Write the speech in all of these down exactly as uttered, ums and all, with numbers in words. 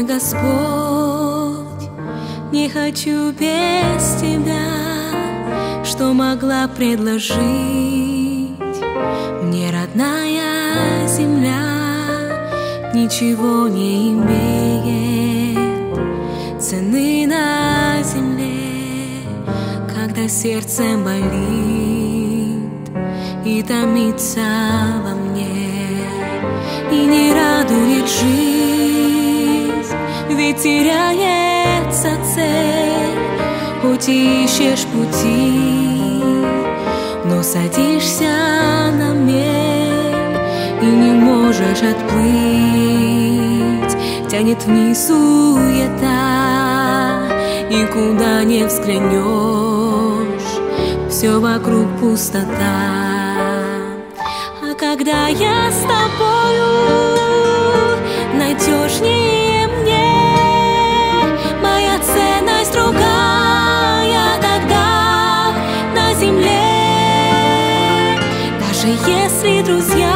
Мой Господь, не хочу без Тебя. Что могла предложить мне родная земля? Ничего не имеет цены на земле, когда сердце болит и томится во мне, и не радует жизнь, ведь теряется цель. Хоть и ищешь пути, но садишься на мель и не можешь отплыть. Тянет вниз суета, и куда не взглянешь, все вокруг пустота. А когда я с тобою, надежнее мне, моя ценность другая тогда на земле. Даже если друзья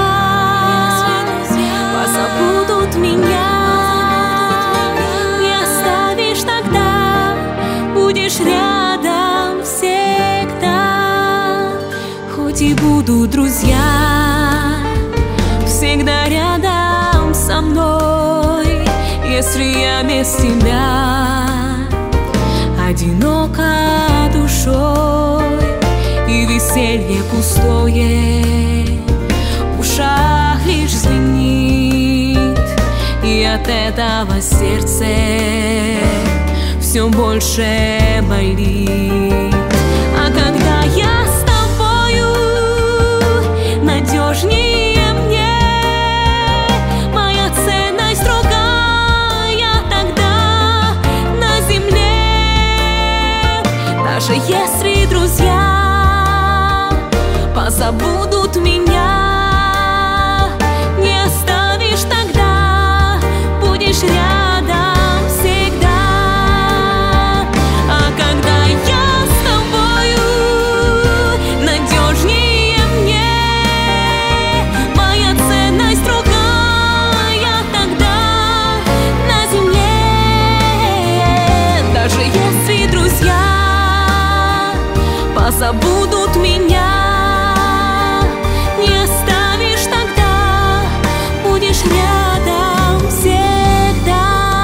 позабудут меня, не оставишь тогда, будешь рядом всегда. Хоть и будут друзья всегда рядом со мной, если я без тебя одинока душой, и веселье пустое в ушах лишь звенит, и от этого сердце все больше болит. А когда я с тобою, надежнее мне, моя ценность другая тогда на земле. Даже если друзья позабудут меня, не оставишь тогда, будешь рядом всегда. А когда я с тобою, надежнее мне, моя ценность другая тогда на земле. Даже если друзья позабудут меня, не оставишь тогда, будешь рядом всегда.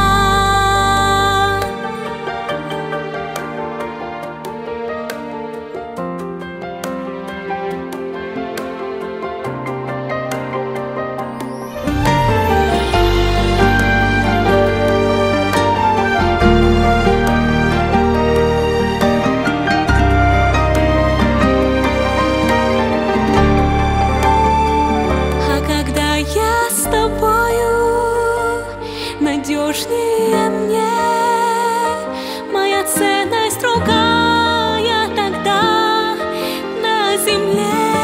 Я с тобою, надежнее мне, моя ценность другая тогда на земле.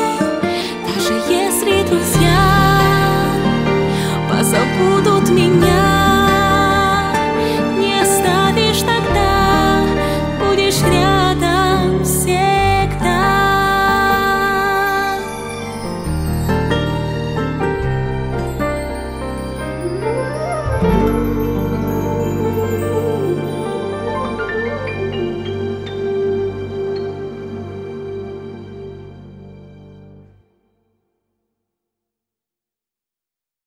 Даже если друзья позабудут меня,